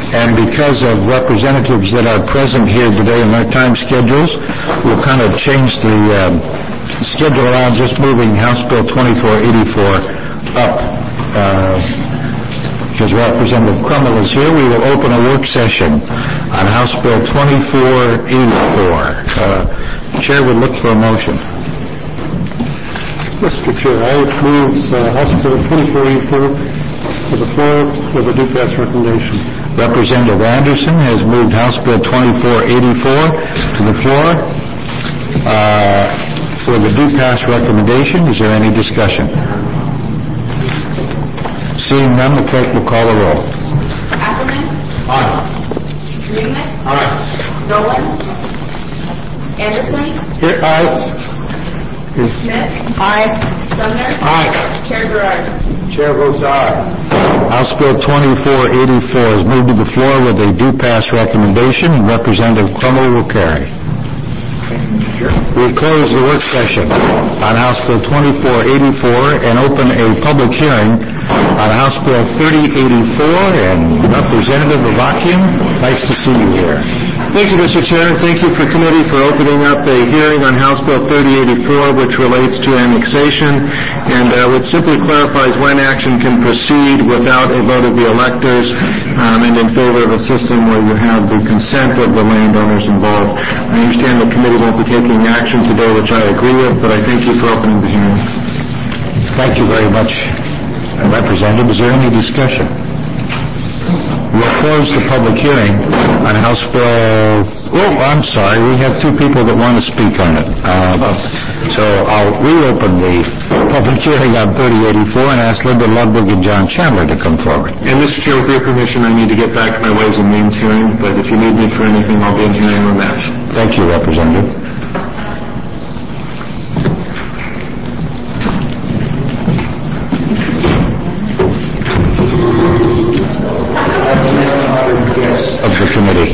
And because of representatives that are present here today in their time schedules, we'll kind of change the schedule around, just moving House Bill 2484 up. Because Representative Crummell is here, we will open a work session on House Bill 2484. Chair would look for a motion. Mr. Chair, I move House Bill 2484 to the floor with a due pass recommendation. Representative Anderson has moved House Bill 2484 to the floor with a due pass recommendation. Is there any discussion? Seeing none, the clerk will call the roll. Ackerman? Aye. Greenman? Aye. Nolan? Anderson? Here, aye. Smith? Aye. Sumner? Aye. Chair Gerard? Chair votes aye. House Bill 2484 is moved to the floor with a due pass recommendation, and Representative Crummell will carry. We close the work session on House Bill 2484 and open a public hearing on House Bill 3084. And Representative Avakian, nice to see you here. Thank you, Mr. Chair, and thank you for committee for opening up a hearing on House Bill 3084, which relates to annexation, and which simply clarifies when action can proceed without a vote of the electors, and in favor of a system where you have the consent of the landowners involved. I understand the committee won't be taking action today, which I agree with, but I thank you for opening the hearing. Thank you very much, Representative. Is there any discussion? We'll close the public hearing on House Bill... Oh, I'm sorry. We have two people that want to speak on it. So I'll reopen the public hearing on 3084 and ask Linda Ludwig and John Chandler to come forward. And, Mr. Chair, with your permission, I need to get back to my Ways and Means hearing, but if you need me for anything, I'll be in hearing on that. Thank you, Representative. Of the committee.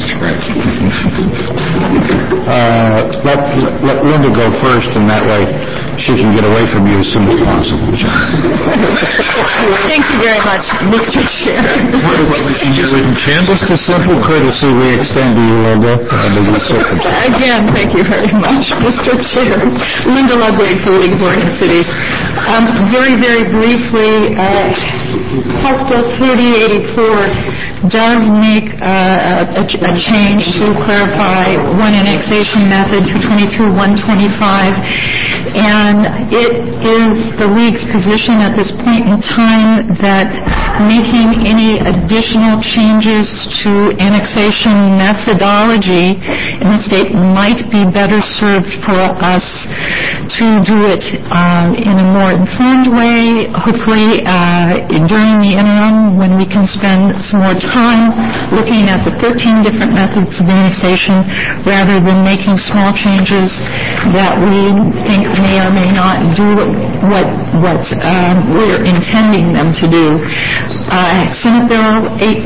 Let Linda go first, and that way she can get away from you as soon as possible. Thank you very much, Mr. Chair. Just a simple courtesy we extend to you, Linda, under these circumstances. Again, thank you very much, Mr. Chair. Linda Ludwig for League of Oregon Cities. Very, very briefly, House Bill 3084 does make a change to clarify one annexation method to 22-125, and it is the League's position at this point in time that making any additional changes to annexation methodology in the state might be better served for us to do it in a more informed way, hopefully during the interim when we can spend some more time looking at the 13 different methods of annexation rather than making small changes that we think may or may not do what we're intending them to do. Senate Bill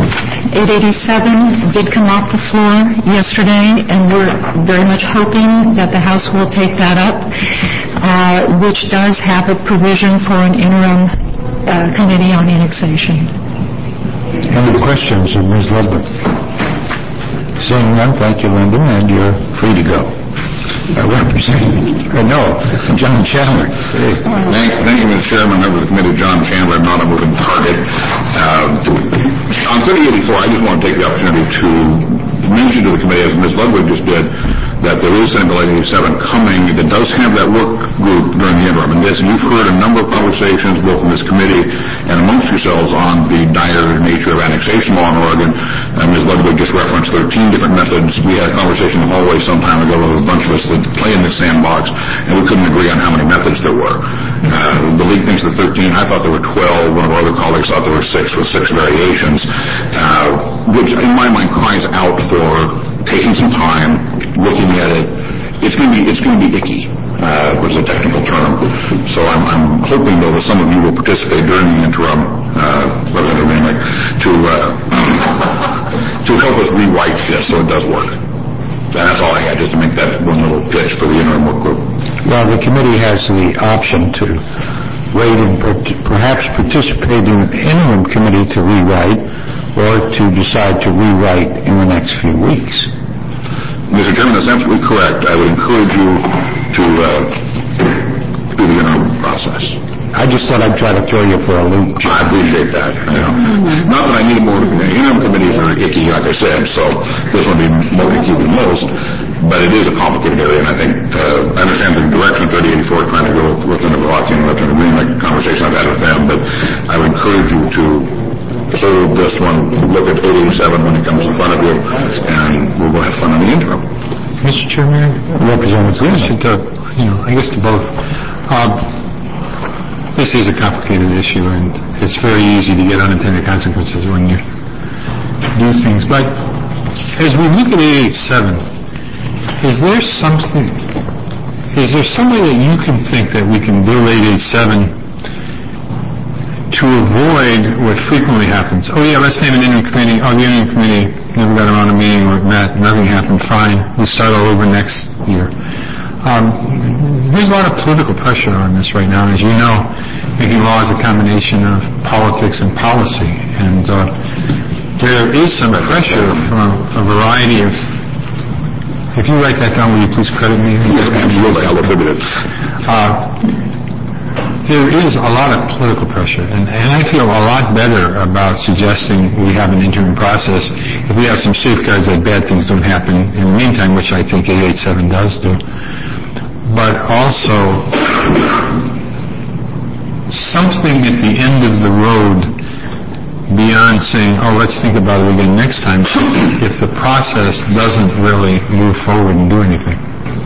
887 did come off the floor yesterday, and we're very much hoping that the House will take that up, which does have a provision for an interim committee on annexation. Any questions of Ms. Ludwig? Seeing none, thank you, Linda, and you're free to go. John Chandler. Thank you, Mr. Chairman, member of the committee, John Chandler, not a moving target. On 3084, I just want to take the opportunity to mention to the committee, as Ms. Ludwig just did, that there is Senate Bill 887 coming that does have that work group during the interim. And you've heard a number of conversations, both in this committee and amongst yourselves, on the dire nature of annexation law in Oregon. Ms. Ludwig just referenced 13 different methods. We had a conversation in the hallway some time ago with a bunch of us that play in this sandbox, and we couldn't agree on how many methods there were. The League thinks there's 13. I thought there were 12. One of our other colleagues thought there were 6, with 6 variations, which in my mind cries out for taking some time, looking at it. It's going to be icky, which is a technical term. So I'm hoping, though, that some of you will participate during the interim, Representative Rainick, to help us rewrite this so it does work. And that's all I had, just to make that one little pitch for the interim work group. Well, the committee has the option to wait and perhaps participate in an interim committee to rewrite, or to decide to rewrite in the next few weeks. Mr. Chairman, that's absolutely correct. I would encourage you to do the interim process. I just thought I'd try to throw you for a loop. I appreciate that. Not that I need more. Interim committees are icky, like I said, so this will be more icky than most, but it is a complicated area, and I think I understand the direction 3084 is trying to go with Lieutenant Velocki and Lieutenant Green, like the conversation I've had with them, but I would encourage you to hold this one, look at 887 when it comes in front of you, and we'll have fun on the interim. Mr. Chairman, Representative question to, I guess to both. This is a complicated issue, and it's very easy to get unintended consequences when you do things. But as we look at 887, is there some way that you can think that we can build 887 to avoid what frequently happens? Oh yeah, let's name an interim committee. Oh, the interim committee never got around a meeting or met, nothing happened, fine, we start all over next year. There's a lot of political pressure on this right now. As you know, making law is a combination of politics and policy, and there is some pressure from a variety of... If you write that down, will you please credit me? Absolutely, I'll attribute it. There is a lot of political pressure, and I feel a lot better about suggesting we have an interim process if we have some safeguards that bad things don't happen in the meantime, which I think 887 does do. But also something at the end of the road beyond saying, oh, let's think about it again next time, if the process doesn't really move forward and do anything.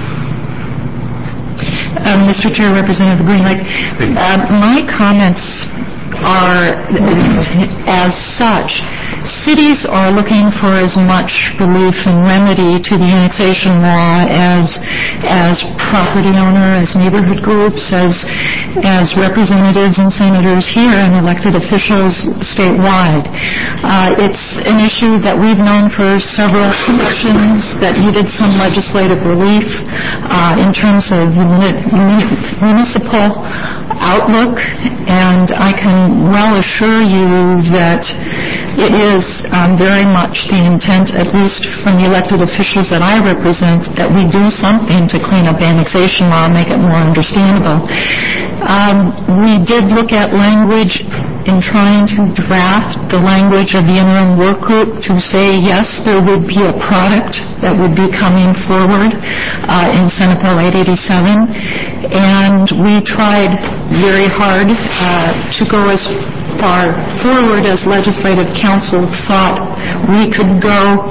Mr. Chair, Representative Greenlight, my comments are as such. Cities are looking for as much relief and remedy to the annexation law as property owner, as neighborhood groups, as representatives and senators here and elected officials statewide. It's an issue that we've known for several elections that needed some legislative relief in terms of the municipal outlook, and I can well assure you that it is very much the intent, at least from the elected officials that I represent, that we do something to clean up annexation law and make it more understandable. We did look at language in trying to draft the language of the interim work group to say, yes, there would be a product that would be coming forward in Senate Bill 887, and we tried very hard to go as far forward as Legislative Council thought we could go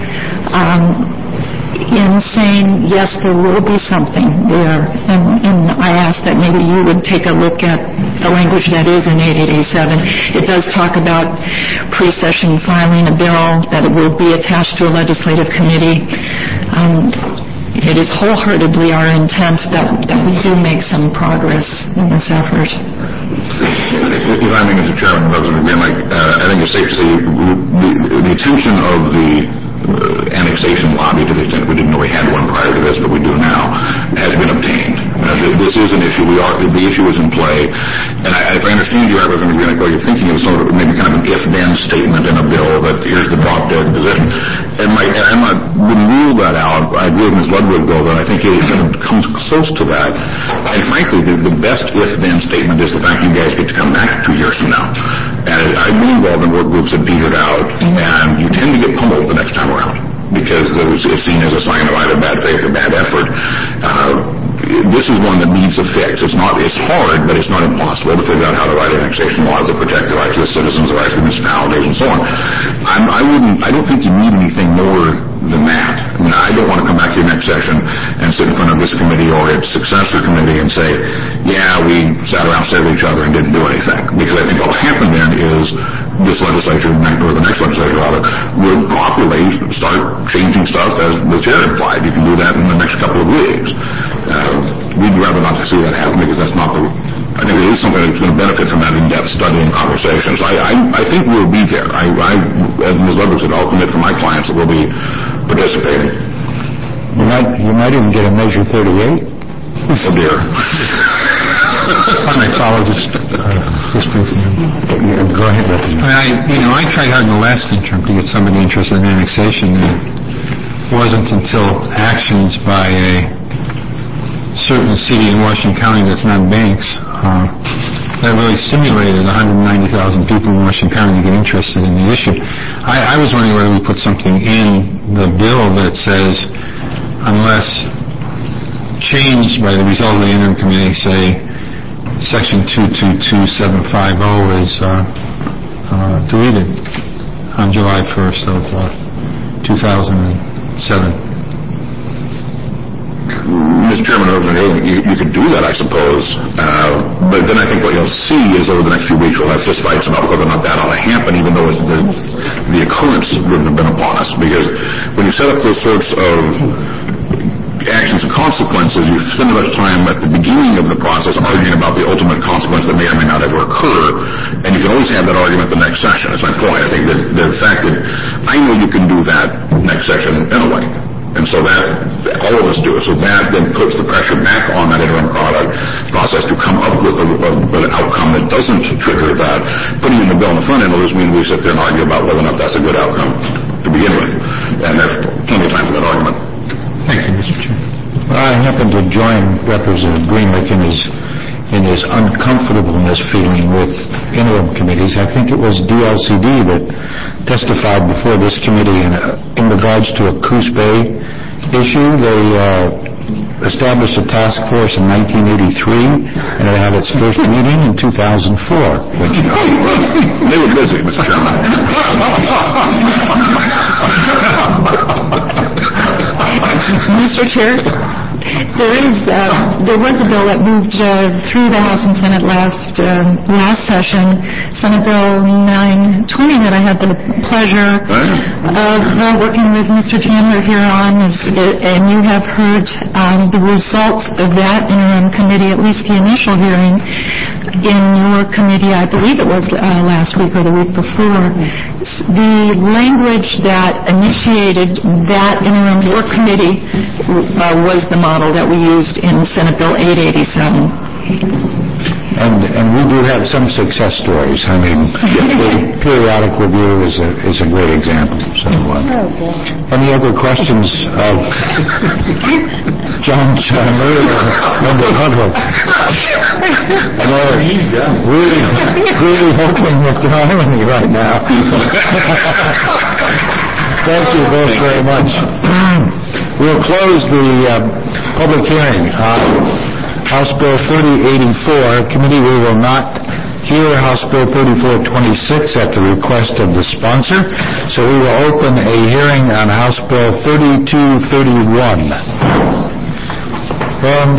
in saying, yes, there will be something there. And I ask that maybe you would take a look at the language that is in 8887. It does talk about pre-session filing a bill, that it will be attached to a legislative committee. It is wholeheartedly our intent that we do make some progress in this effort. If I may, Mr. Chairman, I think it's safe to say the attention of the annexation lobby, to the extent we didn't know we had one prior to this, but we do now, has been obtained. This is an issue. The issue is in play, and if I understand you, Representative Green, you're thinking of sort of maybe kind of an if-then statement in a bill that here's the drop-dead position. And I wouldn't rule that out. I agree with Ms. Ludwig, though, that I think it comes close to that. And frankly, the best if-then statement is the fact you guys get to come back 2 years from now. And I've been involved in work groups that petered out, and you tend to get pummeled the next time around because it's seen as a sign of either bad faith or bad effort. This is one that needs a fix. It's hard, but it's not impossible to figure out how to write annexation laws that protect the rights of the citizens, the rights of the municipalities, and so on. I don't think you need anything more than that. I mean, I don't want to come back to your next session and sit in front of this committee or its successor committee and say, yeah, we sat around, stared at each other, and didn't do anything. Because I think what will happen then is this legislature, or the next legislature rather, would properly start changing stuff as the chair implied. You can do that in the next couple of weeks. We'd rather not see that happen because that's not I think it is something that's going to benefit from that in-depth study and conversation. So I think we'll be there. As Ms. Ludwig said, I'll commit for my clients that we'll be participating. You might even get a Measure 38. Oh, dear. I might follow just briefly. Go ahead, Representative. I tried hard in the last interim to get somebody interested in annexation, and it wasn't until actions by a certain city in Washington County that's not banks that really stimulated 190,000 people in Washington County to get interested in the issue. I was wondering whether we put something in the bill that says, unless changed by the result of the interim committee, say Section 222750 is deleted on July 1st of 2007. Mr. Chairman, you could do that, I suppose. But then I think what you'll see is over the next few weeks we'll have fist fights about whether or not that ought to happen, even though the occurrence wouldn't have been upon us. Because when you set up those sorts of actions and consequences, you spend much time at the beginning of the process arguing about the ultimate consequence that may or may not ever occur, and you can always have that argument the next session. That's my point. I think that the fact that I know you can do that next session anyway. And so that, all of us do it. So that then puts the pressure back on that interim process to come up with an outcome that doesn't trigger that. Putting in the bill on the front end will just mean we sit there and argue about whether or not that's a good outcome to begin with. And there's plenty of time for that argument. Thank you, Mr. Chair. I happen to join Representative Greenlick in his uncomfortableness feeling with interim committees. I think it was DLCD that testified before this committee in regards to a Coos Bay issue. They established a task force in 1983, and it had its first meeting in 2004. Which they were busy, Mr. Chairman. Mr. Chair, there was a bill that moved through the House and Senate last session, Senate Bill 920, that I had the pleasure of working with Mr. Chandler here on, and you have heard the results of that interim committee, at least the initial hearing in your committee, I believe it was last week or the week before. The language that initiated that interim work committee was the model that we used in Senate Bill 887. And we do have some success stories. I mean, the periodic review is a great example. So, any other questions of John Chandler or Member Hudlow? Really hoping that they're on me right now. Thank you both very much. We'll close the public hearing. House Bill 3084. Committee, we will not hear House Bill 3426 at the request of the sponsor. So we will open a hearing on House Bill 3231. And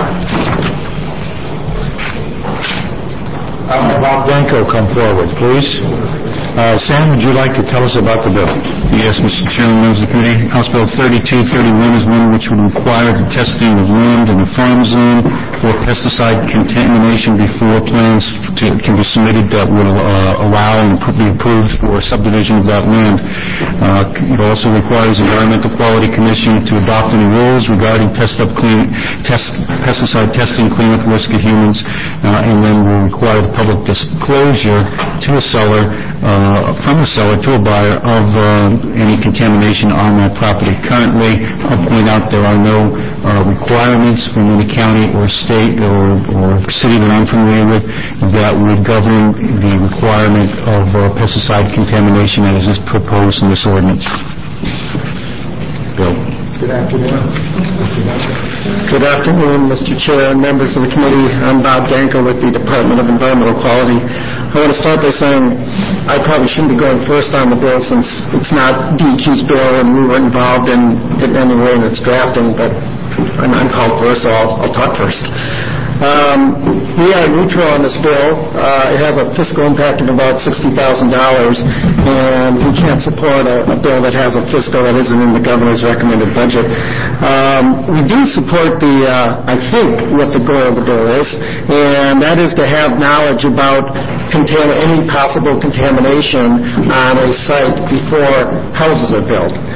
Bob Danko come forward, please. Sam, would you like to tell us about the bill? Yes, Mr. Chairman, members of the committee. House Bill 3231 is one which would require the testing of land in a farm zone for pesticide contamination before plans can be submitted that will allow and be approved for subdivision of that land. It also requires the Environmental Quality Commission to adopt any rules regarding pesticide testing, cleanup risk of humans, and then will require the public disclosure to a seller, from the seller to a buyer of any contamination on that property. Currently, I'll point out there are no requirements from any county or state or city that I'm familiar with that would govern the requirement of pesticide contamination as is proposed in this ordinance. Bill. Good afternoon. Good afternoon, Mr. Chair and members of the committee. I'm Bob Danko with the Department of Environmental Quality. I want to start by saying I probably shouldn't be going first on the bill since it's not DEQ's bill and we weren't involved in it in any way in its drafting, but I'm called first, so I'll talk first. We are neutral on this bill. It has a fiscal impact of about $60,000, and we can't support a bill that has a fiscal that isn't in the governor's recommended budget. We do support I think, what the goal of the bill is, and that is to have knowledge about any possible contamination on a site before houses are built.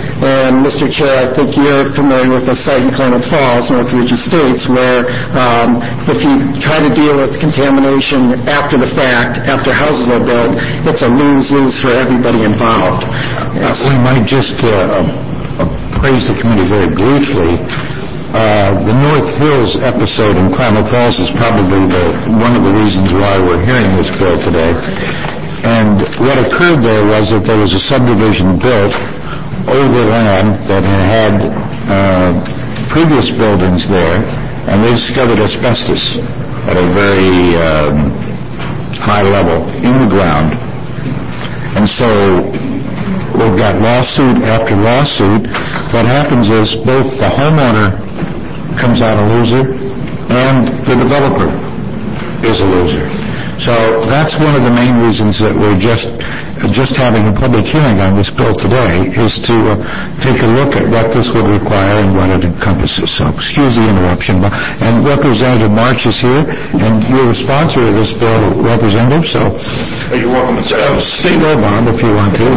And, Mr. Chair, I think you're familiar with the site in Klamath Falls, Northridge Estates, where if you try to deal with contamination after the fact, after houses are built, it's a lose-lose for everybody involved. We might just praise the committee very briefly. The North Hills episode in Klamath Falls is probably one of the reasons why we're hearing this bill today. And what occurred there was that there was a subdivision built over land that had previous buildings there, and they discovered asbestos at a very high level in the ground. And so we've got lawsuit after lawsuit. What happens is both the homeowner comes out a loser and the developer is a loser. So that's one of the main reasons that we're just having a public hearing on this bill today, is to take a look at what this would require and what it encompasses. So excuse the interruption. And Representative March is here, and you're the sponsor of this bill, Representative, so You're welcome to stay low, Bob, if you want to.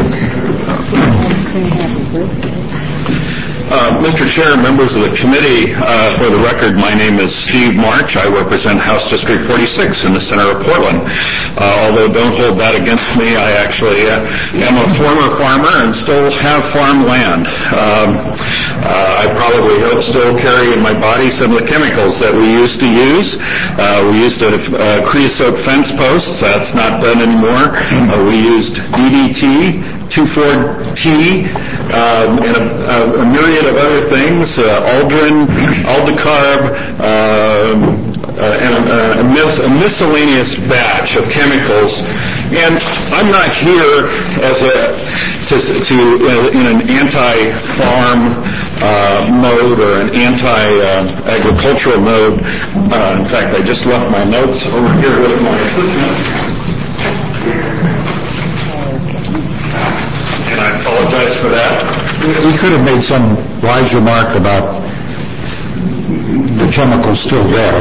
Mr. Chair, members of the committee, for the record, my name is Steve March. I represent House District 46 in the center of Portland. Although don't hold that against me, I actually am a former farmer and still have farm land. I probably still carry in my body some of the chemicals that we used to use. We used creosote fence posts. That's not done anymore. We used DDT, 2,4-T, and a myriad of other things, Aldrin, Aldicarb, and a miscellaneous batch of chemicals. And I'm not here as in an anti-farm mode or an anti-agricultural mode. In fact, I just left my notes over here with my assistant. And I apologize for that. We could have made some wise remark about the chemicals still there.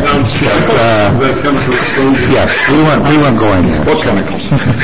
Yes, we weren't going there. What chemicals?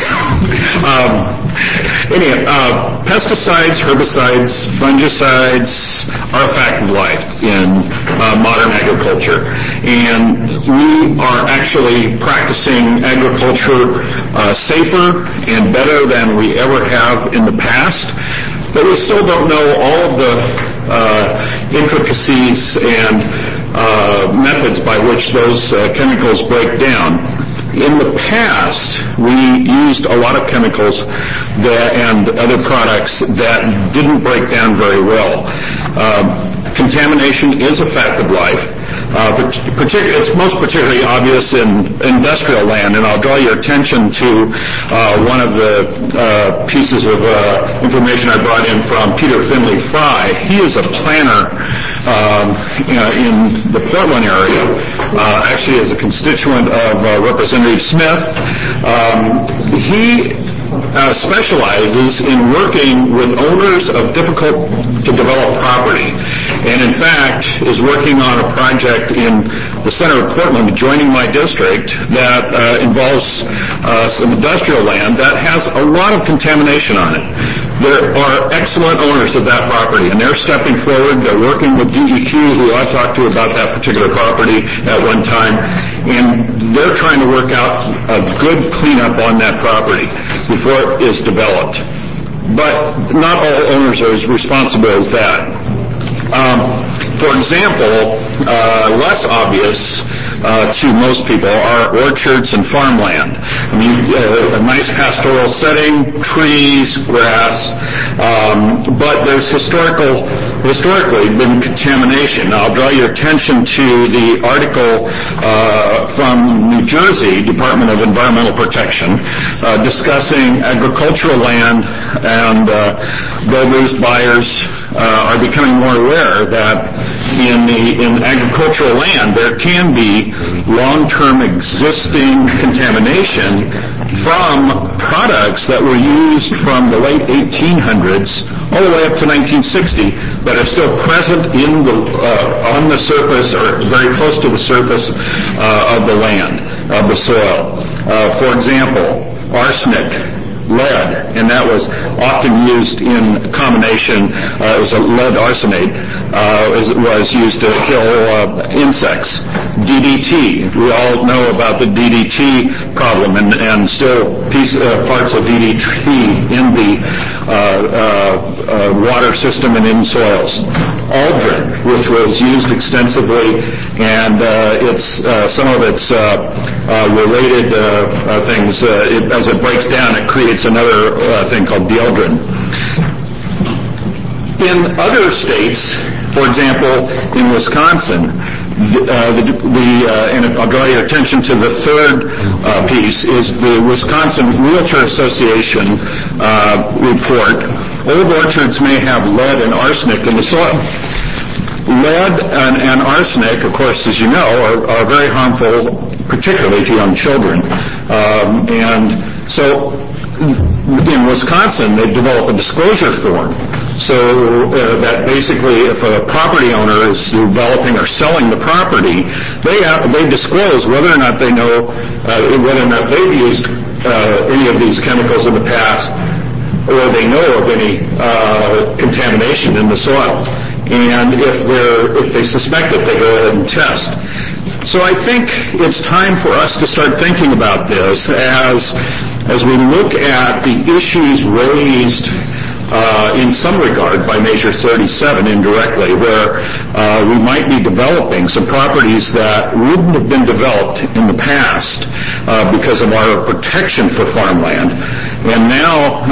Pesticides, herbicides, fungicides are a fact of life in modern agriculture. And we are actually practicing agriculture safer and better than we ever have in the past. But we still don't know all of the intricacies and methods by which those chemicals break down. In the past, we used a lot of chemicals and other products that didn't break down very well. Contamination is a fact of life. It's most particularly obvious in industrial land, and I'll draw your attention to one of the pieces of information I brought in from Peter Finley Fry. He is a planner in the Portland area, actually as a constituent of Representative Smith. He specializes in working with owners of difficult-to-develop property, and in fact is working on a project in the center of Portland, adjoining my district, that involves some industrial land that has a lot of contamination on it. There are excellent owners of that property, and they're stepping forward. They're working with DEQ, who I talked to about that particular property at one time, and they're trying to work out a good cleanup on that property before it is developed. But not all owners are as responsible as that. For example, less obvious to most people are orchards and farmland. I mean, a nice pastoral setting, trees, grass, but there's historically been contamination. Now, I'll draw your attention to the article from New Jersey Department of Environmental Protection discussing agricultural land, and builders, buyers are becoming more aware that in agricultural land there can be long-term existing contamination from products that were used from the late 1800s all the way up to 1960 that are still present on the surface or very close to the surface of the land, of the soil. For example, arsenic, lead, and that was often used in combination. It was a lead arsenate. Was used to kill insects. DDT. We all know about the DDT problem, and still parts of DDT in the water system and in soils. Aldrin, which was used extensively, and some of its related things. As it breaks down, it creates another thing called dieldrin. In other states, for example, in Wisconsin, and I'll draw your attention to the third piece, is the Wisconsin Realtor Association report. Old orchards may have lead and arsenic in the soil. Lead and arsenic, of course, as you know, are very harmful, particularly to young children. And so in Wisconsin, they've developed a disclosure form so that basically if a property owner is developing or selling the property, they disclose whether or not they know whether or not they've used any of these chemicals in the past, or they know of any contamination in the soil. And if they suspect it, they go ahead and test. So I think it's time for us to start thinking about this as we look at the issues raised in some regard by Measure 37 indirectly, where we might be developing some properties that wouldn't have been developed in the past because of our protection for farmland, and now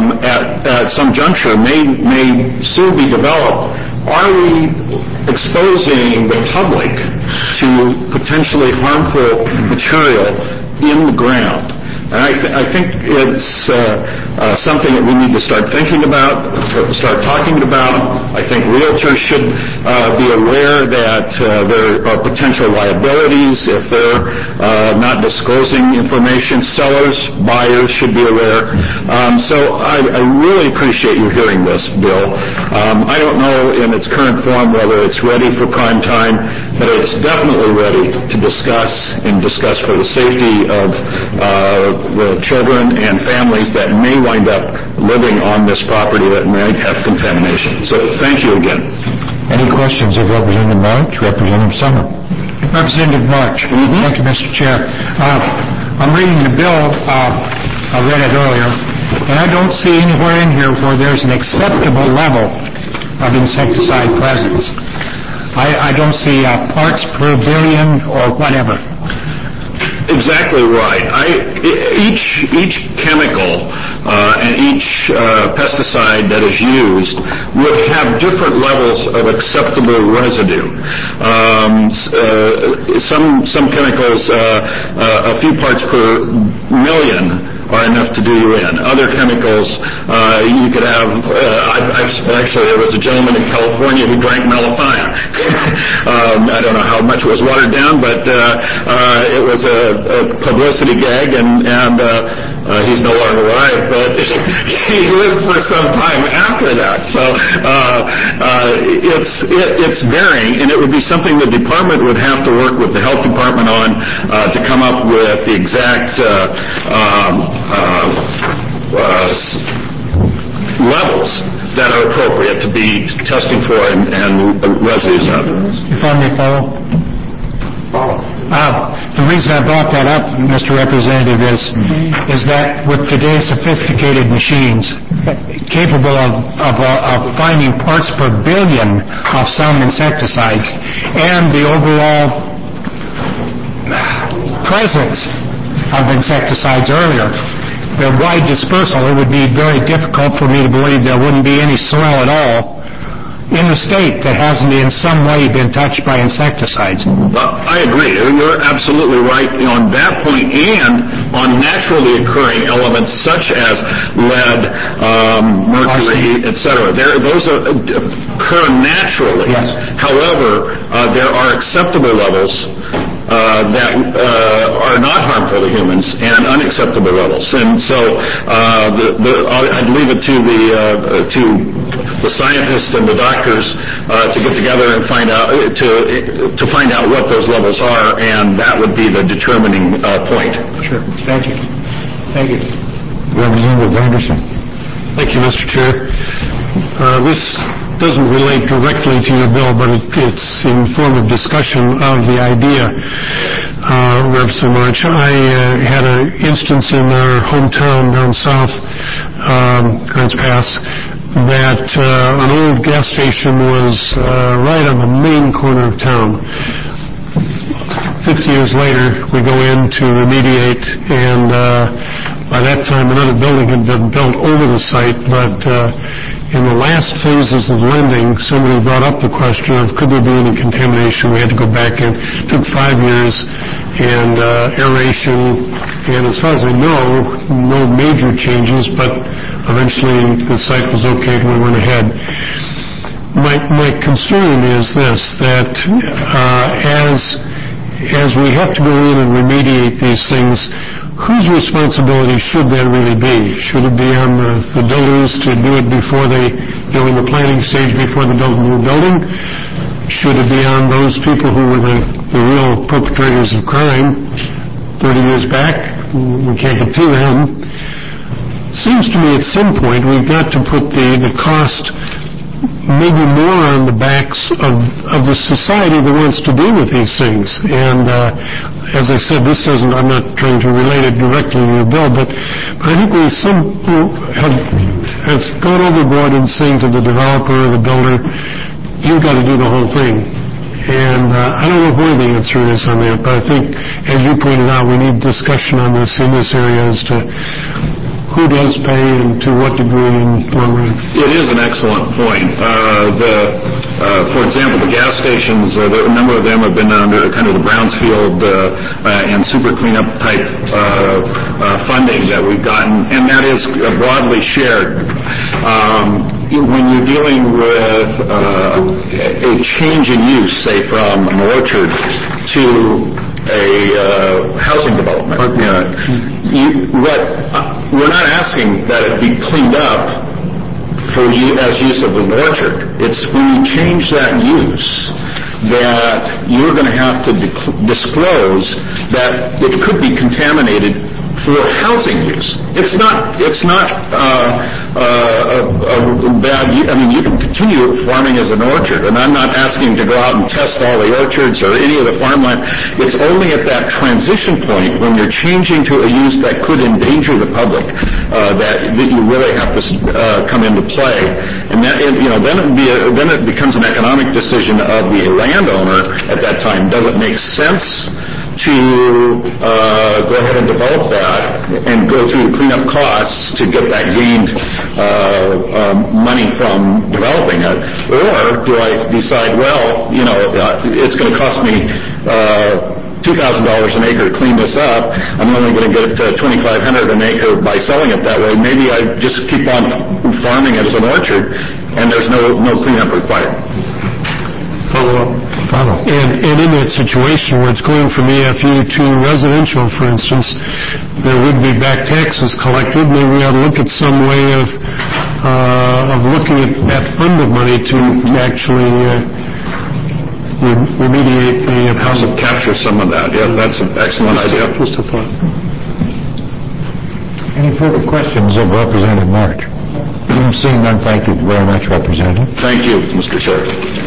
at some juncture may soon be developed. Are we exposing the public to potentially harmful material in the ground? And I think it's something that we need to start thinking about, start talking about. I think realtors should be aware that there are potential liabilities if they're not disclosing information. Sellers, buyers should be aware. So I really appreciate you hearing this bill. I don't know in its current form whether it's ready for prime time, but it's definitely ready to discuss for the safety of the children and families that may wind up living on this property that might have contamination. So thank you again. Any questions of Representative March? Representative Summer. Representative March. Mm-hmm. Thank you, Mr. Chair. I'm reading the bill. I read it earlier, and I don't see anywhere in here where there's an acceptable level of insecticide presence. I don't see parts per billion or whatever. Exactly right. Each chemical and each pesticide that is used would have different levels of acceptable residue. Some chemicals, a few parts per million are enough to do you in. Other chemicals, you could have. Actually, there was a gentleman in California who drank malathion. I don't know how much it was watered down, but it was a publicity gag, and he's no longer alive. But he lived for some time after that. So it's varying, and it would be something the department would have to work with the health department on to come up with the exact levels that are appropriate to be testing for and residues of. If I may follow? The reason I brought that up, Mr. Representative, is that with today's sophisticated machines capable of finding parts per billion of some insecticides and the overall presence of insecticides earlier, their wide dispersal, it would be very difficult for me to believe there wouldn't be any soil at all in the state that hasn't in some way been touched by insecticides. I agree. You're absolutely right on that point, and on naturally occurring elements such as lead, mercury, etc. Those occur naturally. Yes. However, there are acceptable levels that are not harmful to humans and unacceptable levels. And so I'd leave it to the scientists and the doctors to get together and find out what those levels are, and that would be the determining point. Sure. Thank you. Thank you. Representative Anderson. Thank you, Mr. Chair. This doesn't relate directly to your bill, but it's in form of discussion of the idea, Representative March. I had an instance in our hometown down south, Grants Pass, that an old gas station was right on the main corner of town. 50 years later, we go in to remediate, and by that time another building had been built over the site, but in the last phases of lending, somebody brought up the question of could there be any contamination. We had to go back in. It took 5 years, and aeration, and as far as I know, no major changes, but eventually the site was okay and we went ahead. My concern is this, that as we have to go in and remediate these things, whose responsibility should that really be? Should it be on the builders to do it before they, in the planning stage before they build a new building? Should it be on those people who were the real perpetrators of crime 30 years back? We can't get to them. Seems to me at some point we've got to put the cost maybe more on the backs of the society that wants to deal with these things. And as I said, I'm not trying to relate it directly to your bill, but I think we have gone overboard in saying to the developer or the builder, you've got to do the whole thing. And I don't know where the answer is on that, but I think, as you pointed out, we need discussion on this in this area as to who does pay and to what degree in long run. It is an excellent point. For example, the gas stations, a number of them have been under kind of the Brownsfield and super cleanup type funding that we've gotten, and that is broadly shared. When you're dealing with a change in use, say from an orchard to a housing development, we're not asking that it be cleaned up for as use of an orchard. It's when you change that use that you're going to have to disclose that it could be contaminated for housing use. It's not bad. I mean, you can continue farming as an orchard, and I'm not asking to go out and test all the orchards or any of the farmland. It's only at that transition point when you're changing to a use that could endanger the public that you really have to come into play, and that then it becomes an economic decision of the landowner at that time. Does it make sense to go ahead and develop that and go through the cleanup costs to get that gained money from developing it? Or do I decide, it's going to cost me $2,000 an acre to clean this up. I'm only going to get $2,500 an acre by selling it that way. Maybe I just keep on farming it as an orchard and there's no cleanup required. Follow. And in that situation where it's going from EFU to residential, for instance, there would be back taxes collected. Maybe we ought to look at some way of looking at that fund of money to actually remediate the house. Capture some of that. Yeah, that's an excellent idea. Just a thought. Any further questions of Representative March? Seeing none, thank you very much, Representative. Thank you, Mr. Chair.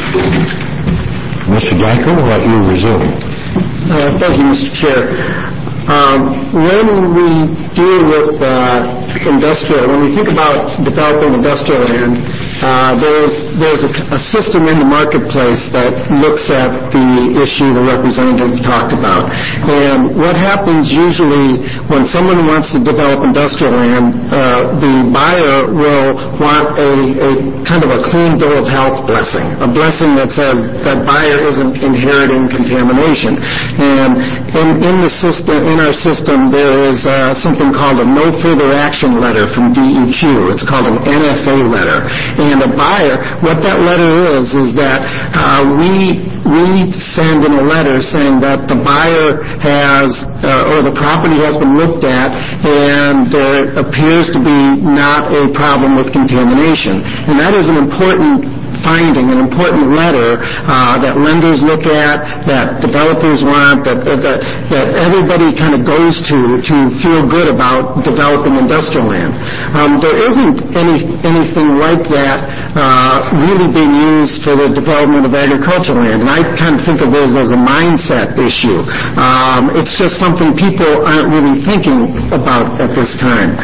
Mr. Danko, we'll let you resume. Thank you, Mr. Chair. When we deal with when we think about developing industrial land, there's a system in the marketplace that looks at the issue the representative talked about. And what happens usually when someone wants to develop industrial land, the buyer will want a kind of a clean bill of health blessing, a blessing that says that buyer isn't inheriting contamination. And in our system, there is something called a no further action letter from DEQ. It's called an NFA letter. And a buyer, what that letter is that we send in a letter saying that the buyer has, or the property has been looked at, and there appears to be not a problem with contamination. And that is an important finding, an important letter that lenders look at, that developers want, that everybody kind of goes to feel good about developing industrial land. There isn't anything like that really being used for the development of agricultural land, and I kind of think of this as a mindset issue. It's just something people aren't really thinking about at this time.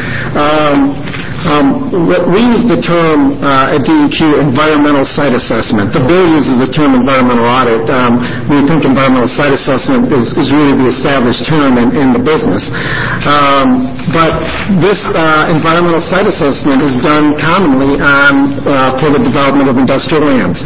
We use the term at DEQ environmental site assessment. The bill uses the term environmental audit. We think environmental site assessment is really the established term in the business. But this environmental site assessment is done commonly for the development of industrial lands.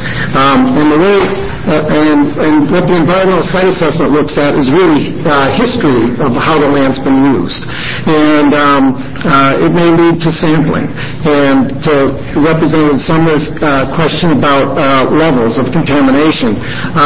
And what the environmental site assessment looks at is really history of how the land's been used. And it may lead to sampling. And to Representative Sumner's question about levels of contamination,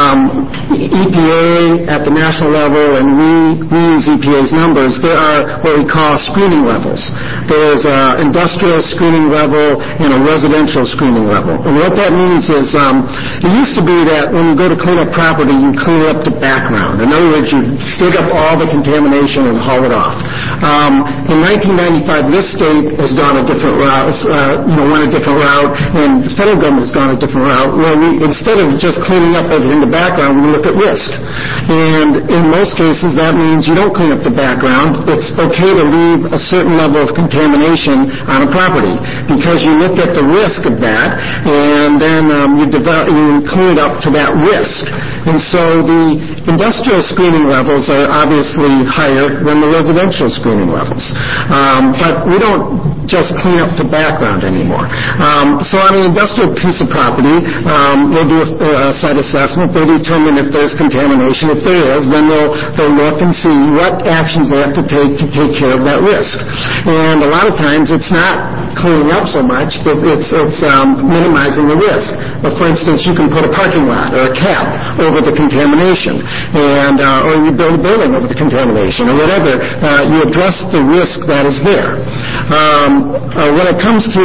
EPA at the national level, and we use EPA's numbers, there are what we call screening levels. There's an industrial screening level and a residential screening level. And what that means is it used to be that when you go to clean up property, you clean up the background. In other words, you dig up all the contamination and haul it off. In 1995, this state has gone a different route, went a different route, and the federal government has gone a different route, where instead of just cleaning up everything in the background, we look at risk. And in most cases, that means you don't clean up the background. It's okay to leave a certain level of contamination on a property because you look at the risk of that, and then you clean it up to that risk. And so the industrial screening levels are obviously higher than the residential screening levels. But we don't just clean up the background anymore. So on an industrial piece of property, they'll do a site assessment. They'll determine if there's contamination. If there is, then they'll look and see what actions they have to take care of that risk. And a lot of times it's not cleaning up so much, it's minimizing the risk. But for instance, you can put a parking lot or a cap over the contamination, and or you build a building over the contamination, or whatever. You address the risk that is there. When it comes to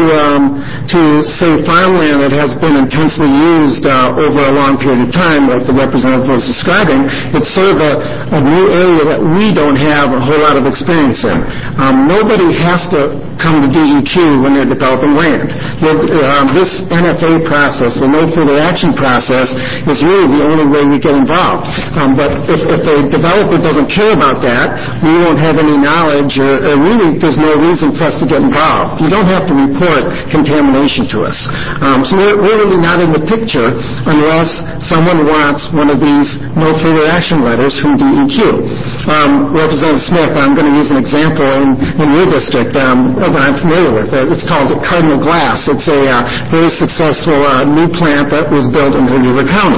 say farmland that has been intensely used over a long period of time, like the representative was describing, it's sort of a new area that we don't have a whole lot of experience in. Nobody has to come to DEQ when they're developing land. This NFA process, the no further action process, is really the only way we get involved. But if a developer doesn't care about that, we won't have any knowledge, or really there's no reason for us to get involved. You don't have to report contamination to us. So we're really not in the picture unless someone wants one of these no further action letters from DEQ. Representative Smith, I'm going to use an example in your district that I'm familiar with. It's called Cardinal Glass. It's a very successful new plant that was built in Hood River County.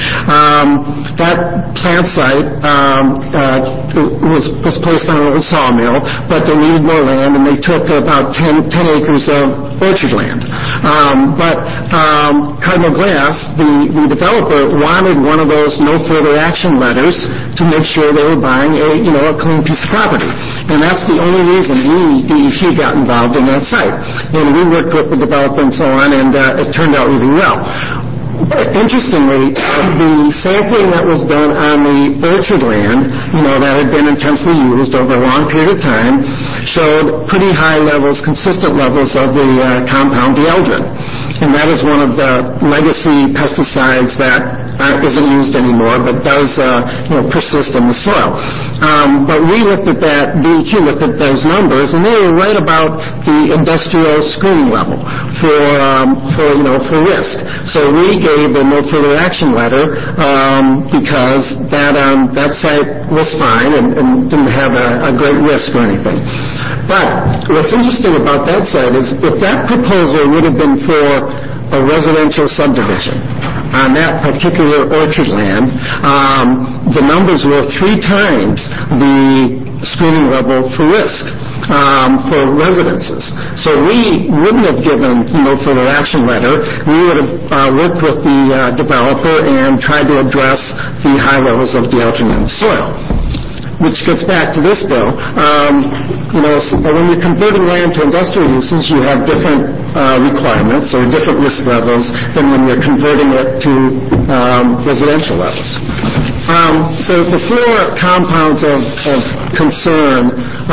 That plant site was placed on an old sawmill, but they needed more land, and they took about 10 acres of orchard land. But Cardinal Glass, the developer, wanted one of those no further action letters to make sure they were buying a clean piece of property. And that's the only reason we, DEQ, got involved in that site. And we worked with the developer and so on, and it turned out really well. Interestingly, the sampling that was done on the orchard land, that had been intensely used over a long period of time, showed pretty high levels, consistent levels of the compound dieldrin. And that is one of the legacy pesticides that isn't used anymore, but does persist in the soil. But we looked at that, DEQ looked at those numbers, and they were right about the industrial screening level for risk. So we gave a no further action letter because that site was fine and didn't have a great risk or anything. But what's interesting about that site is if that proposal would have been for a residential subdivision on that particular orchard land, the numbers were 3 times the screening level for risk for residences. So we wouldn't have given no further action letter. We would have worked with the developer and tried to address the high levels of dieldrin in the soil. which gets back to this bill. When you're converting land to industrial uses, you have different requirements or different risk levels than when you're converting it to residential levels. The four compounds of concern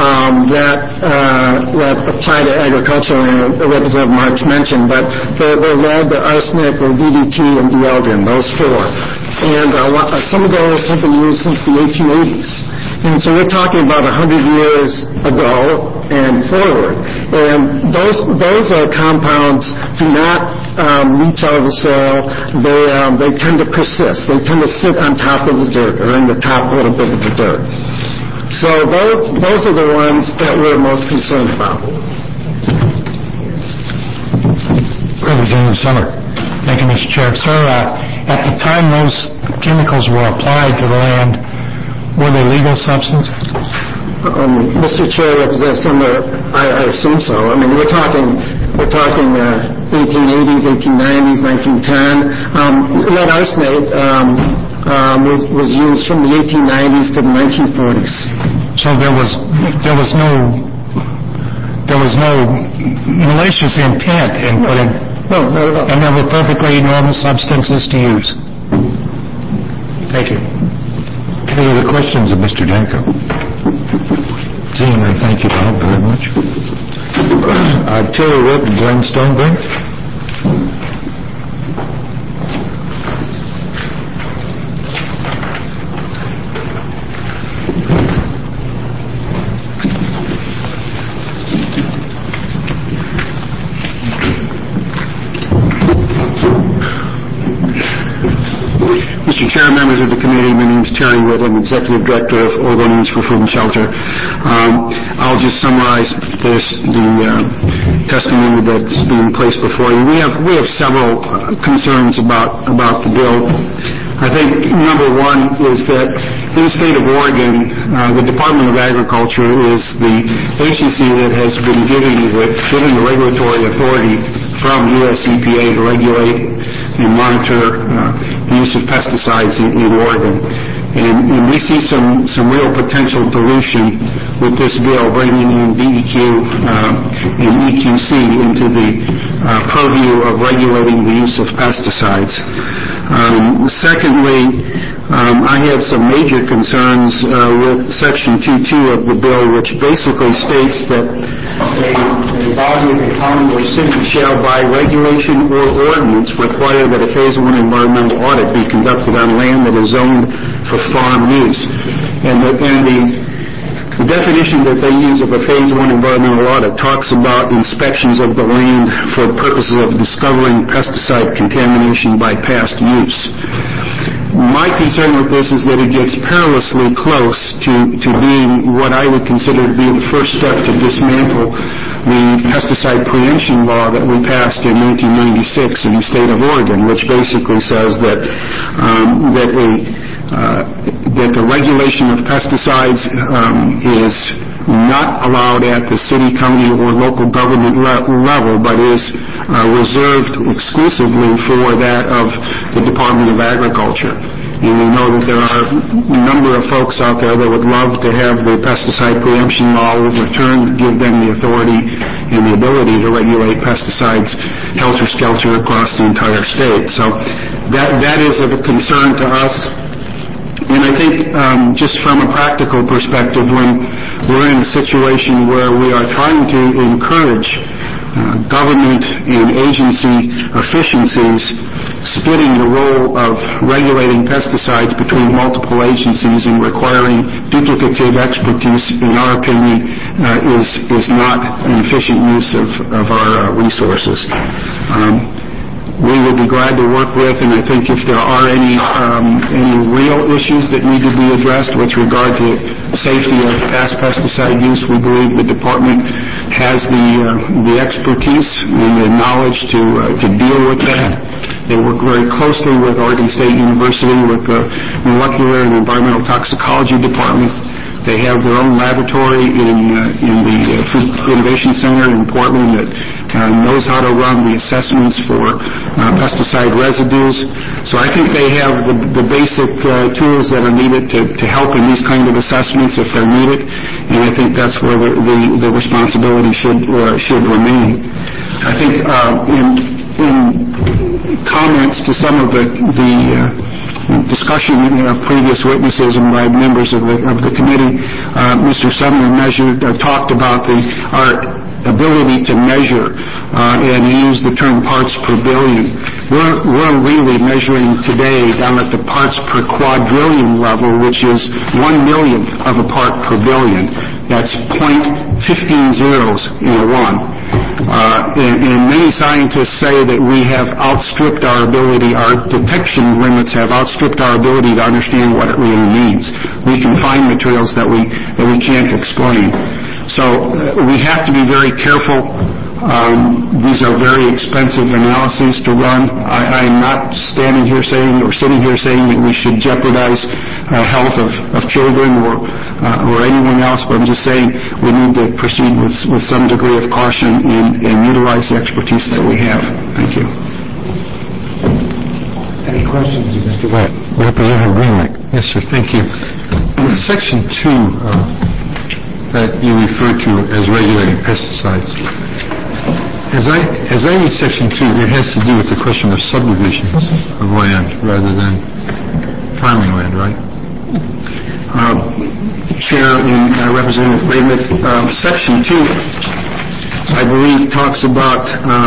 that apply to agriculture, and Representative March mentioned, but they're lead, the arsenic, the DDT, and the eldrin, those four. And some of those have been used since the 1880s. And so we're talking about 100 years ago and forward. And those compounds do not leach out of the soil. They tend to persist. They tend to sit on top of the dirt or in the top little bit of the dirt. So those are the ones that we're most concerned about. Representative Summer. Thank you, Mr. Chair. Sir, at the time those chemicals were applied to the land, were they legal substances? Mr. Chair, Representative Summer, I assume so. I mean, we're talking 1880s, 1890s, 1910. Lead arsenate was used from the 1890s to the 1940s. So there was no malicious intent in putting. No, not at all. And they were perfectly normal substances to use. Thank you. Any other questions of Mr. Danko? Seeing none, thank you, Bob, very much. Terry Wood and Glenn Stonebrink. Mr. Chair, members of the committee, my name is Terry Wood. I'm Executive Director of Oregonians for Food and Shelter. I'll just summarize the testimony that's being placed before you. We have several concerns about the bill. I think number one is that in the state of Oregon, the Department of Agriculture is the agency that has been given the regulatory authority from U.S. EPA to regulate and monitor the use of pesticides in Oregon. And we see some real potential dilution with this bill, bringing in DEQ and EQC into the purview of regulating the use of pesticides. Secondly, I have some major concerns with Section 2.2 of the bill, which basically states that a body of the county or city shall, by regulation or ordinance, require that a Phase 1 environmental audit be conducted on land that is zoned for farm use. And the definition that they use of a Phase 1 environmental audit talks about inspections of the land for the purposes of discovering pesticide contamination by past use. My concern with this is that it gets perilously close to being what I would consider to be the first step to dismantle the pesticide preemption law that we passed in 1996 in the state of Oregon, which basically says that the regulation of pesticides is not allowed at the city, county, or local government level, but is reserved exclusively for that of the Department of Agriculture. And we know that there are a number of folks out there that would love to have the pesticide preemption law overturned, give them the authority and the ability to regulate pesticides helter-skelter across the entire state. So that is of a concern to us. And I think just from a practical perspective, when we're in a situation where we are trying to encourage government and agency efficiencies, splitting the role of regulating pesticides between multiple agencies and requiring duplicative expertise, in our opinion, is not an efficient use of our resources. We would be glad to work with, and I think if there are any real issues that need to be addressed with regard to safety of past pesticide use, we believe the department has the expertise and the knowledge to deal with that. They work very closely with Oregon State University, with the Molecular and Environmental Toxicology Department. They have their own laboratory in the Food Innovation Center in Portland that knows how to run the assessments for pesticide residues. So I think they have the basic tools that are needed to help in these kind of assessments if they're needed, and I think that's where the responsibility should remain. I think in comments to some of the discussion of previous witnesses and by members of the committee, Mr. Sumner talked about our ability to measure and use the term parts per billion. We're really measuring today down at the parts per quadrillion level, which is 1/1,000,000th of a part per billion. That's 0.15 zeros in a 1. And many scientists say that we have outstripped our ability, our detection limits have outstripped our ability to understand what it really means. We can find materials that we can't explain. So we have to be very careful. These are very expensive analyses to run. I am not standing here saying or sitting here saying that we should jeopardize health of children or anyone else, but I'm just saying we need to proceed with some degree of caution and utilize the expertise that we have. Thank you. Any questions of Mr. Wyatt? Representative Greenlight. Yes, sir. Thank you. Section 2 that you refer to as regulating pesticides. As I read Section 2, it has to do with the question of subdivisions of land rather than farming land, right? Chair and Representative Greenlight, Section 2, I believe, talks about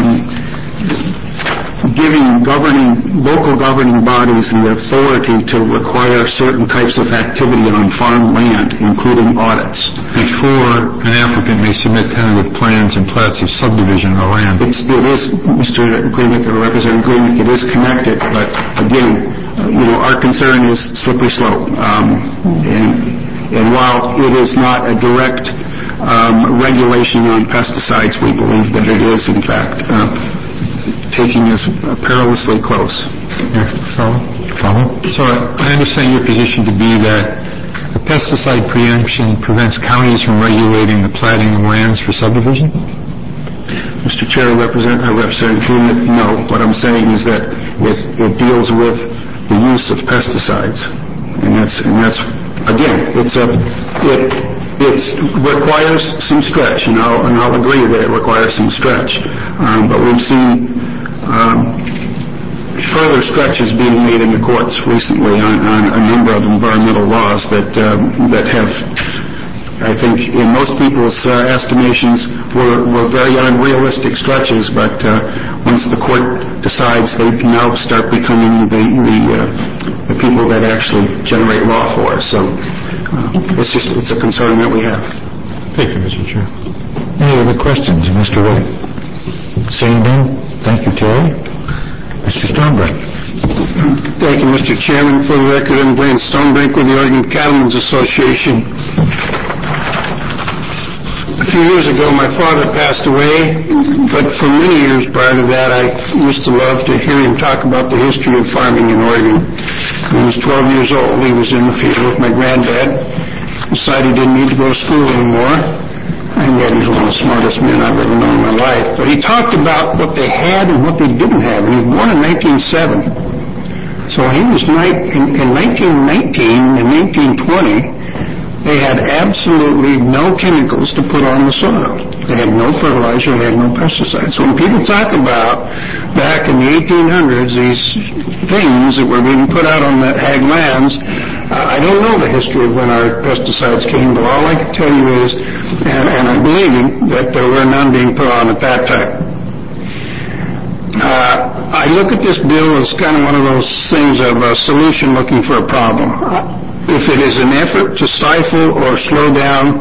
giving local governing bodies the authority to require certain types of activity on farm land, including audits. Before an applicant may submit tentative plans and plats of subdivision of land. It is, Mr. Greenlight, or Representative Greenlight, it is connected, but again, our concern is slippery slope. And while it is not a direct regulation on pesticides, we believe that it is, in fact, taking us perilously close. Follow? So I understand your position to be that the pesticide preemption prevents counties from regulating the platting of lands for subdivision? Mr. Chair, Representative Greenlight, no. What I'm saying is that it deals with the use of pesticides, and that's again, it requires some stretch, and I'll agree that it requires some stretch. But we've seen further stretches being made in the courts recently on a number of environmental laws that have, I think, in most people's estimations, were very unrealistic stretches. But once the court decides, they now start becoming the people that actually generate law for us. So it's a concern that we have. Thank you, Mr. Chair. Any other questions, Mr. White? Seeing none, thank you, Terry. Mr. Stonebrink. Thank you, Mr. Chairman. For the record, I'm Glenn Stonebrink with the Oregon Cattlemen's Association. A few years ago, my father passed away, but for many years prior to that, I used to love to hear him talk about the history of farming in Oregon. When he was 12 years old, he was in the field with my granddad, decided he didn't need to go to school anymore, and yet he's one of the smartest men I've ever known in my life. But he talked about what they had and what they didn't have, and he was born in 1907. So he was in 1919 and 1920, they had absolutely no chemicals to put on the soil. They had no fertilizer, they had no pesticides. So when people talk about back in the 1800s, these things that were being put out on the ag lands, I don't know the history of when our pesticides came, but all I can tell you is, and I'm believing, that there were none being put on at that time. I look at this bill as kind of one of those things of a solution looking for a problem. If it is an effort to stifle or slow down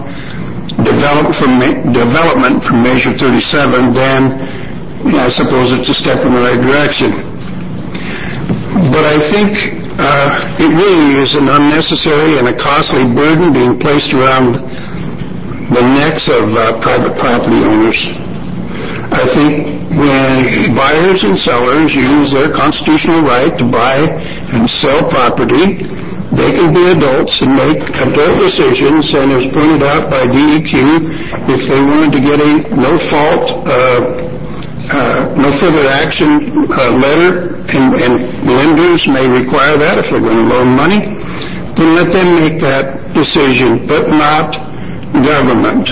development from Measure 37, then I suppose it's a step in the right direction. But I think it really is an unnecessary and a costly burden being placed around the necks of private property owners. I think when buyers and sellers use their constitutional right to buy and sell property, They can be adults and make adult decisions, and as pointed out by DEQ, if they wanted to get a no-fault, no further action letter, and lenders may require that if they're going to loan money, then let them make that decision, but not government.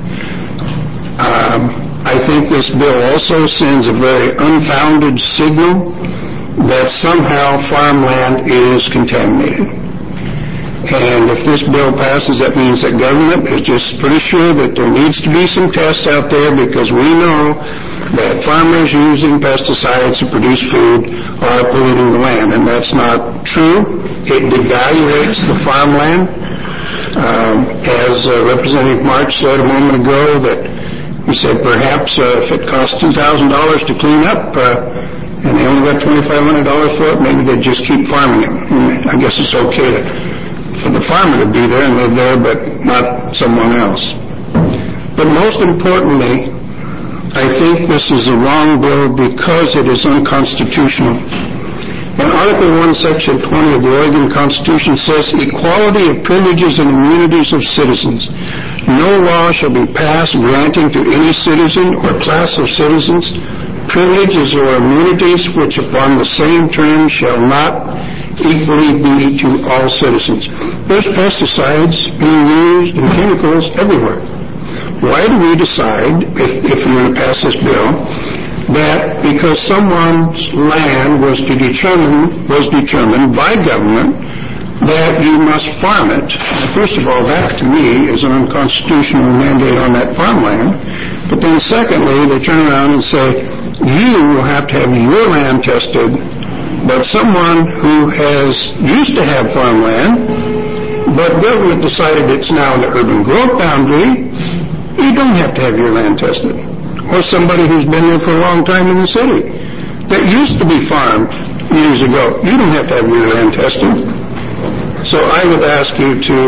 I think this bill also sends a very unfounded signal that somehow farmland is contaminated. And if this bill passes, that means that government is just pretty sure that there needs to be some tests out there, because we know that farmers using pesticides to produce food are polluting the land, and that's not true. It devaluates the farmland. As Representative March said a moment ago, that he said perhaps if it costs $2,000 to clean up, and they only got $2,500 for it, maybe they'd just keep farming it. And I guess it's okay for the farmer to be there and live there, but not someone else. But most importantly, I think this is a wrong bill because it is unconstitutional. And Article 1, Section 20 of the Oregon Constitution says, equality of privileges and immunities of citizens. No law shall be passed granting to any citizen or class of citizens privileges or immunities which upon the same terms shall not equally be to all citizens. There's pesticides being used and chemicals everywhere. Why do we decide, if we're going to pass this bill, that because someone's land was determined by government that you must farm it? First of all, that to me is an unconstitutional mandate on that farmland. But then secondly, they turn around and say, you will have to have your land tested, but someone who used to have farmland, but government decided it's now in the urban growth boundary, you don't have to have your land tested. Or somebody who's been there for a long time in the city that used to be farmed years ago, you don't have to have your land tested. So I would ask you to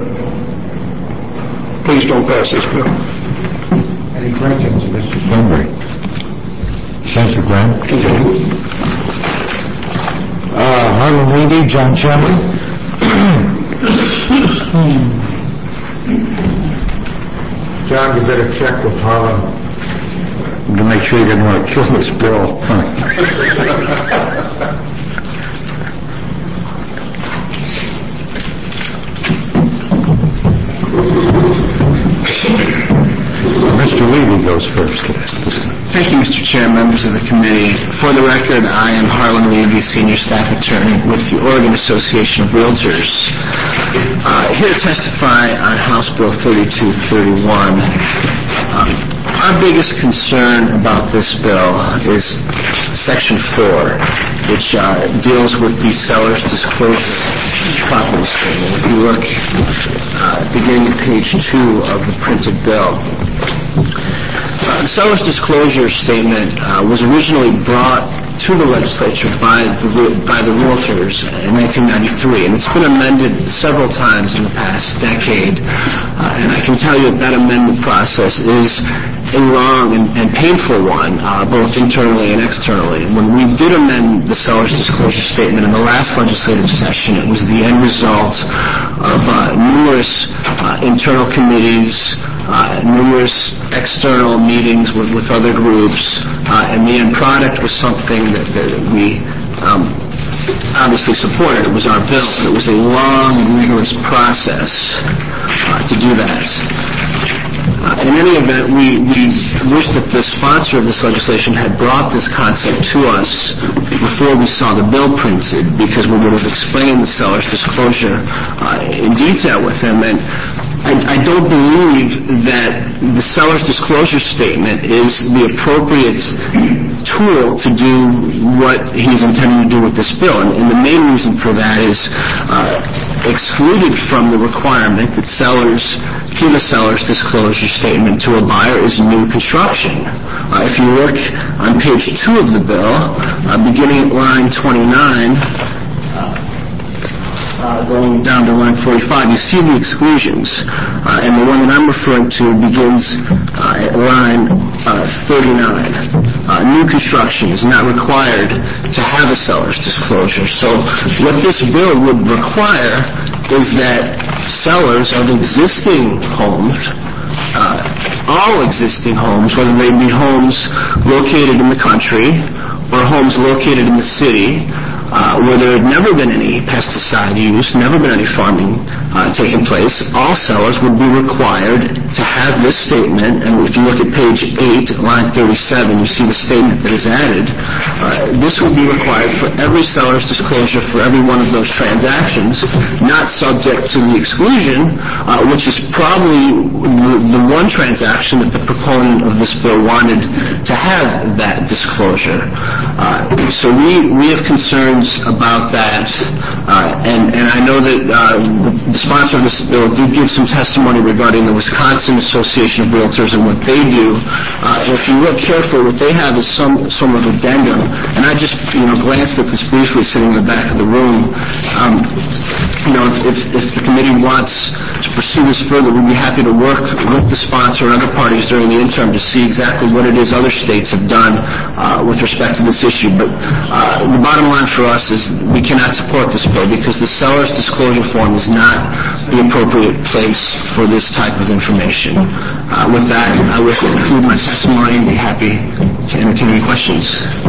please don't pass this bill. Any questions, Mr. Thunberg? Thank you, Glenn. Harlan Levy, John Chamberlain. John, you better check with Harlan to make sure you didn't want to kill this bill. Mr. Levy goes first. Thank you, Mr. Chair, members of the committee. For the record, I am Harlan Levy, Senior Staff Attorney with the Oregon Association of Realtors. Here to testify on House Bill 3231. Our biggest concern about this bill is Section 4, which deals with the seller's disclosure property statement. If you look beginning at page 2 of the printed bill, the seller's disclosure statement was originally brought to the legislature by the realtors in 1993, and it's been amended several times in the past decade. And I can tell you that amendment process is a long and painful one, both internally and externally. When we did amend the seller's disclosure statement in the last legislative session, it was the end result of numerous internal committees, numerous external meetings with other groups, and the end product was something that we obviously supported. It was our bill. It was a long and rigorous process to do that. In any event, we wish that the sponsor of this legislation had brought this concept to us before we saw the bill printed, because we would have explained the seller's disclosure in detail with him. And I don't believe that the seller's disclosure statement is the appropriate tool to do what he's intending to do with this bill. And the main reason for that is excluded from the requirement that sellers give a seller's disclosure statement to a buyer is new construction. If you look on page 2 of the bill, beginning at line 29, going down to line 45, you see the exclusions. And the one that I'm referring to begins at line 39. New construction is not required to have a seller's disclosure. So what this bill would require is that sellers of existing homes, all existing homes, whether they be homes located in the country or homes located in the city, where there had never been any pesticide use, never been any farming taking place, all sellers would be required to have this statement. And if you look at page 8, line 37, you see the statement that is added. This would be required for every seller's disclosure for every one of those transactions, not subject to the exclusion, which is probably the one transaction that the proponent of this bill wanted to have that disclosure. So we have concerns about that, and I know that the sponsor of this bill did give some testimony regarding the Wisconsin Association of Realtors and what they do. If you look carefully, what they have is some sort of addendum, and I just glanced at this briefly sitting in the back of the room. If the committee wants to pursue this further, we'd be happy to work with the sponsor and other parties during the interim to see exactly what it is other states have done with respect to this issue. But the bottom line for us is we cannot support this bill because the seller's disclosure form is not the appropriate place for this type of information. With that, I will conclude my testimony and be happy to entertain any questions.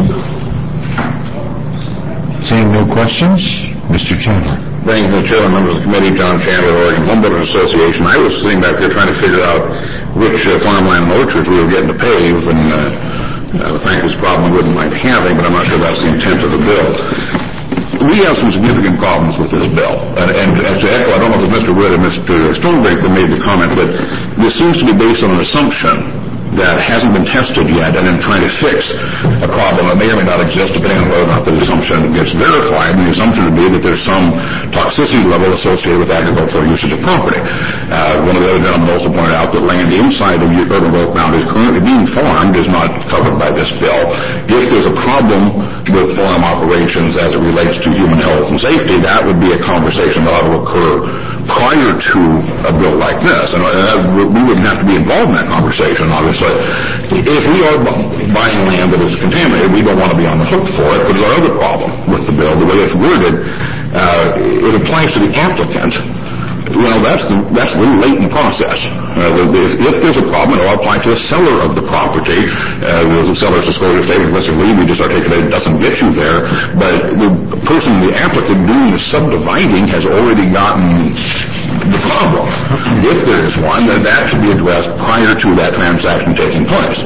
Seeing no questions, Mr. Chandler. Thank you, Mr. Chairman, members of the committee, John Chandler, Oregon Homebuilders Association. I was sitting back there trying to figure out which farmland and orchards we were getting to pave, and frankly, it's a problem we wouldn't mind having, but I'm not sure that's the intent of the bill. We have some significant problems with this bill. And to echo, I don't know if it was Mr. Wood or Mr. Stonebraker that made the comment, but this seems to be based on an assumption that hasn't been tested yet, and then trying to fix a problem that may or may not exist depending on whether or not the assumption gets verified. And the assumption would be that there's some toxicity level associated with agricultural usage of property. One of the other gentlemen also pointed out that land inside of urban growth boundaries currently being farmed is not covered by this bill. If there's a problem with farm operations as it relates to human health and safety, that would be a conversation that ought to occur prior to a bill like this. And we wouldn't have to be involved in that conversation, obviously. If we are buying land that is contaminated, we don't want to be on the hook for it. But there's another problem with the bill. The way it's worded, it applies to the applicant. Well, that's a little late in the process. If there's a problem, it'll apply to the seller of the property. The seller's disclosure statement, Mr. Lee, we just articulated, doesn't get you there. But the person, the applicant doing the subdividing has already gotten the problem. If there is one, then that should be addressed prior to that transaction taking place.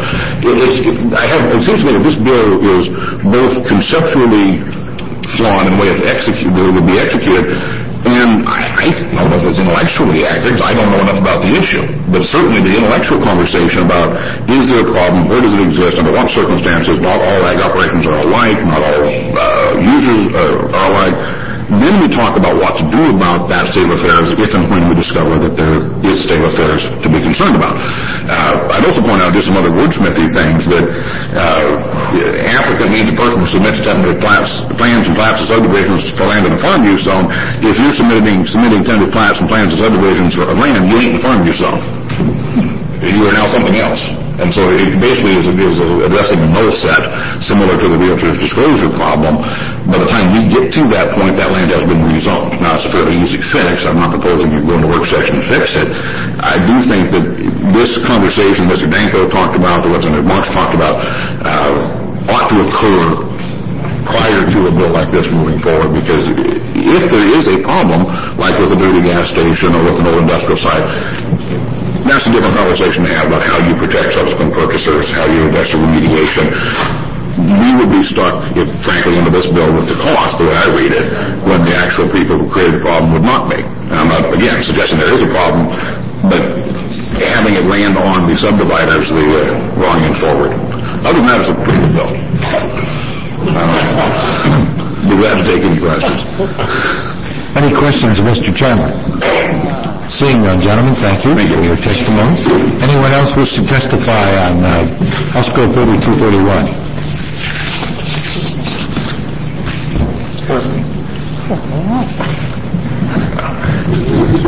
It seems to me that this bill is both conceptually flawed in the way it would be executed, and I don't know if it's intellectually accurate, because I don't know enough about the issue. But certainly the intellectual conversation about is there a problem, where does it exist, under what circumstances, not all ag operations are alike, not all users are alike. Then we talk about what to do about that state of affairs if and when we discover that there is state of affairs to be concerned about. I'd also point out just some other wordsmithy things, that applicant means a person who submits tentative plans and plats and subdivisions for land in a farm use zone. If you're submitting tentative plats and plans and subdivisions for land, you ain't in the farm use zone. You are now something else. And so it basically is addressing a null set, similar to the realtor's disclosure problem. By the time we get to that point, that land has been rezoned. Now, it's a fairly easy fix. I'm not proposing you go into work session and fix it. I do think that this conversation Mr. Danko talked about, that Representative Marks talked about, ought to occur prior to a bill like this moving forward, because if there is a problem, like with a dirty gas station or with an old industrial site, that's a different conversation to have about how you protect subsequent purchasers, how you address the remediation. We would be stuck, frankly, under this bill with the cost, the way I read it, when the actual people who created the problem would not be. And I'm not, again, suggesting there is a problem, but having it land on the subdivider is the wrong end forward. Other than that, it's a pretty good bill. Be glad to take any questions. Any questions of Mr. Chandler? Seeing none, gentlemen, thank you for your testimony. Anyone else wish to testify on House Bill 3231?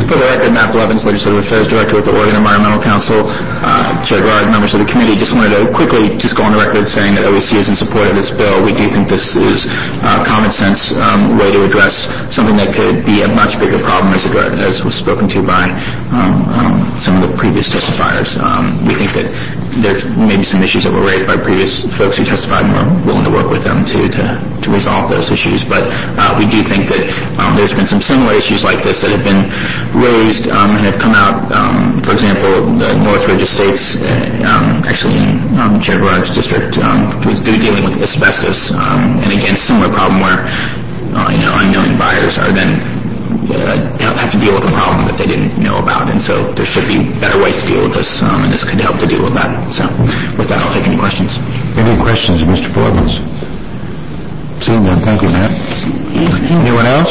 For the record, Matt Blevins, Legislative Affairs Director with the Oregon Environmental Council. Chair Garrard, members of the committee, just wanted to quickly just go on the record saying that OEC is in support of this bill. We do think this is a common sense way to address something that could be a much bigger problem as was spoken to by some of the previous testifiers. We think that there may be some issues that were raised by previous folks who testified, and we're willing to work with them to resolve those issues. But we do think that there's been some similar issues like this that have been raised and have come out. For example, the Northridge Estates, actually in Chair Garrard's district, was dealing with asbestos, and again, similar problem where unknown buyers are then have to deal with a problem that they didn't know about, and so there should be better ways to deal with this, and this could help to deal with that. So, with that, I'll take any questions. Any questions, Mr. Blevins? Seeing none, thank you, Matt. Anyone else?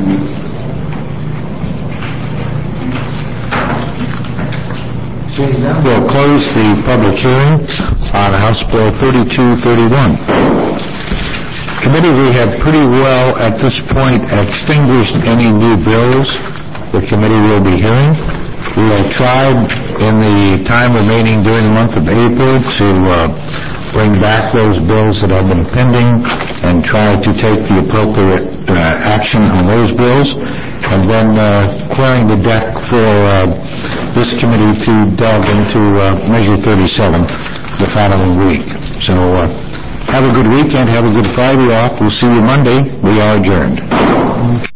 We'll close the public hearing on House Bill 3231. Committee, we have pretty well at this point extinguished any new bills the committee will be hearing. We will try in the time remaining during the month of April to bring back those bills that have been pending and try to take the appropriate action on those bills, and then clearing the deck for this committee to delve into Measure 37 the following week. So have a good weekend. Have a good Friday off. We'll see you Monday. We are adjourned.